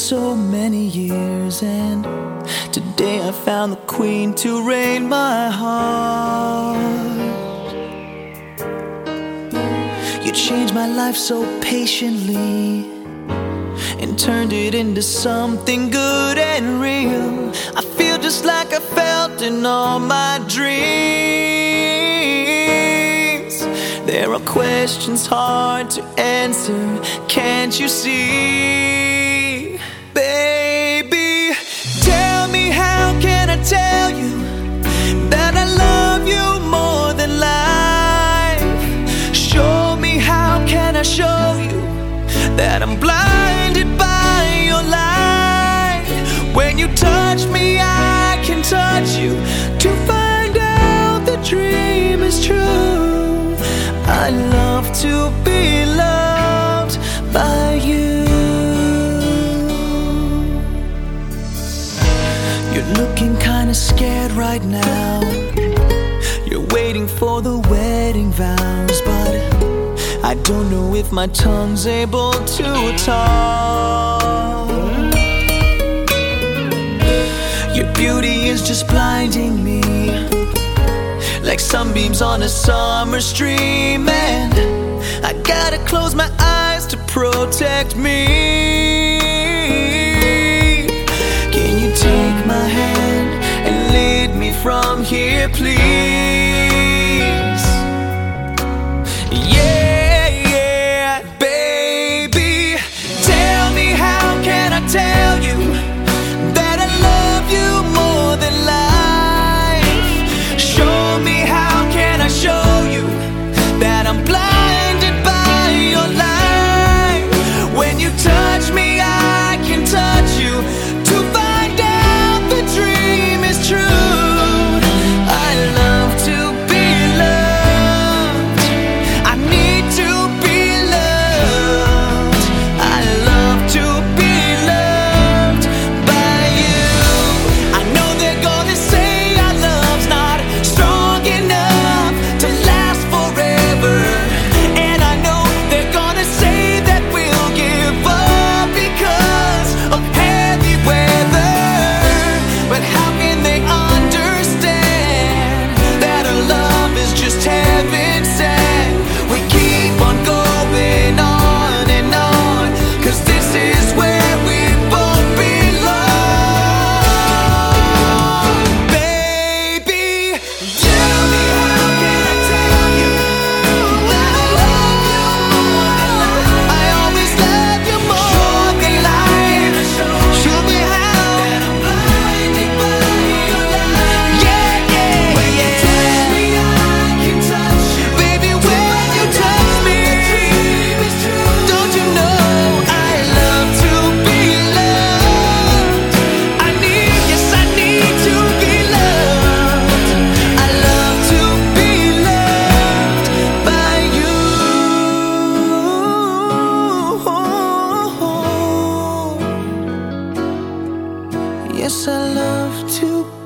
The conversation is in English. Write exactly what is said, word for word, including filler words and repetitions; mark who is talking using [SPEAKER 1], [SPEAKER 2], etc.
[SPEAKER 1] so many years, and today I found the queen to reign my heart. You changed my life so patiently and turned it into something good and real. I feel just like I felt in all my dreams. There are questions hard to answer, can't you see? Baby, tell me, how can I tell you that I love you more than life? Show me, how can I show you that I'm blinded by your light? When you touch me, I can touch you to find out the dream is true. I love to be loved by you. You're looking kinda scared right now. You're waiting for the wedding vows, but I don't know if my tongue's able to talk. Your beauty is just blinding me, like sunbeams on a summer stream, and I gotta close my eyes to protect me. Can you take my hand and lead me from here, please? Yeah, yeah, baby, tell me, how can I tell you that I love you more than life? Show me, how can I show you that I'm blinded by your light? When you touch me, I can touch you to find out the dream is true. I love to be loved, I need to be loved. I love to be loved by you. I know they're gonna say our love's not strong enough to last forever, and I know they're gonna say that we'll give up because of heavy weather. But how can they understand that our love is just heaven sent? We keep on going on and on, 'cause this is where we both belong. Baby, tell me, how can I tell you that I love you more than life? I always love you more than life. Show me how that I'm blinded by your light. Yeah, yeah, when you touch me, I can touch you. Baby, when you touch me, don't you know I love to be loved? I need, yes, I need to be loved. I love to be loved by you. Yes, I love to